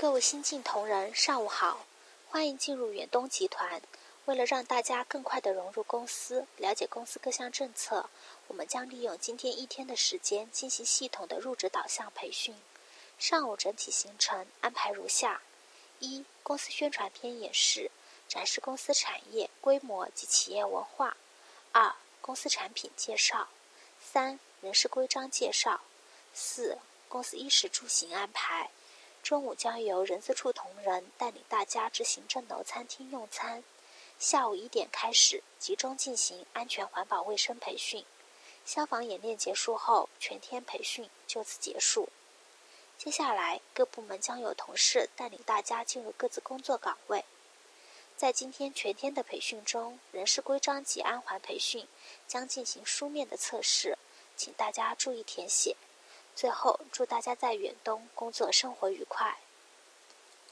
各位新进同仁，上午好，欢迎进入远东集团。为了让大家更快地融入公司，了解公司各项政策，我们将利用今天一天的时间进行系统的入职导向培训。上午整体行程安排如下：一、公司宣传片演示，展示公司产业、规模及企业文化；二、公司产品介绍；三、人事规章介绍；四、公司衣食住行安排。中午将由人资处同仁带领大家至行政楼餐厅用餐。下午1点开始，集中进行安全环保卫生培训。消防演练结束后，全天培训就此结束。接下来，各部门将有同事带领大家进入各自工作岗位。在今天全天的培训中，人事规章及安环培训将进行书面的测试，请大家注意填写。最后，祝大家在远东工作生活愉快。